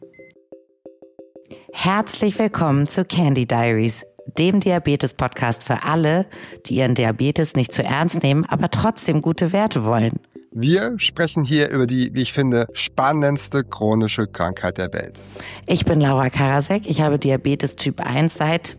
Herzlich willkommen zu Candy Diaries, dem Diabetes-Podcast für alle, die ihren Diabetes nicht zu ernst nehmen, aber trotzdem gute Werte wollen. Wir sprechen hier über die, wie ich finde, spannendste chronische Krankheit der Welt. Ich bin Laura Karasek, ich habe Diabetes Typ 1 seit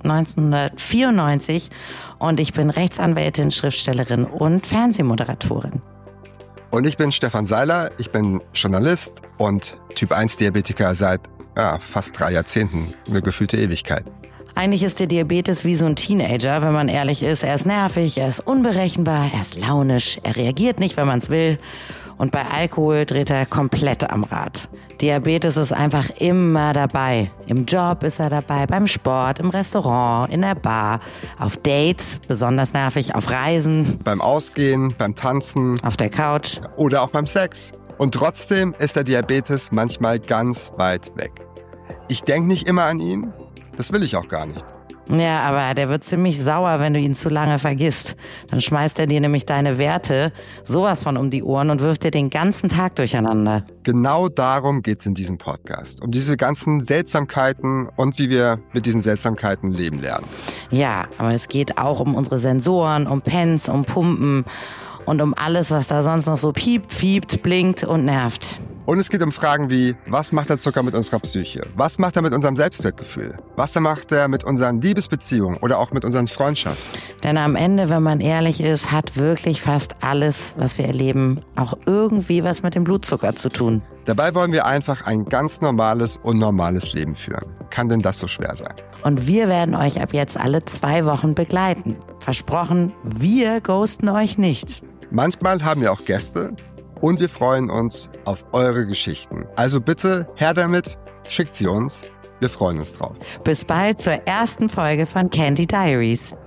1994 und ich bin Rechtsanwältin, Schriftstellerin und Fernsehmoderatorin. Und ich bin Stefan Seiler, ich bin Journalist und Typ 1 Diabetiker seit fast 3 Jahrzehnten, eine gefühlte Ewigkeit. Eigentlich ist der Diabetes wie so ein Teenager, wenn man ehrlich ist. Er ist nervig, er ist unberechenbar, er ist launisch, er reagiert nicht, wenn man es will. Und bei Alkohol dreht er komplett am Rad. Diabetes ist einfach immer dabei. Im Job ist er dabei, beim Sport, im Restaurant, in der Bar, auf Dates, besonders nervig, auf Reisen. Beim Ausgehen, beim Tanzen. Auf der Couch. Oder auch beim Sex. Und trotzdem ist der Diabetes manchmal ganz weit weg. Ich denke nicht immer an ihn, das will ich auch gar nicht. Ja, aber der wird ziemlich sauer, wenn du ihn zu lange vergisst. Dann schmeißt er dir nämlich deine Werte sowas von um die Ohren und wirft dir den ganzen Tag durcheinander. Genau darum geht's in diesem Podcast. Um diese ganzen Seltsamkeiten und wie wir mit diesen Seltsamkeiten leben lernen. Ja, aber es geht auch um unsere Sensoren, um Pens, um Pumpen und um alles, was da sonst noch so piept, fiebt, blinkt und nervt. Und es geht um Fragen wie, was macht der Zucker mit unserer Psyche? Was macht er mit unserem Selbstwertgefühl? Was macht er mit unseren Liebesbeziehungen oder auch mit unseren Freundschaften? Denn am Ende, wenn man ehrlich ist, hat wirklich fast alles, was wir erleben, auch irgendwie was mit dem Blutzucker zu tun. Dabei wollen wir einfach ein ganz normales, unnormales Leben führen. Kann denn das so schwer sein? Und wir werden euch ab jetzt alle 2 Wochen begleiten. Versprochen, wir ghosten euch nicht. Manchmal haben wir auch Gäste. Und wir freuen uns auf eure Geschichten. Also bitte, her damit, schickt sie uns. Wir freuen uns drauf. Bis bald zur ersten Folge von Candy Diaries.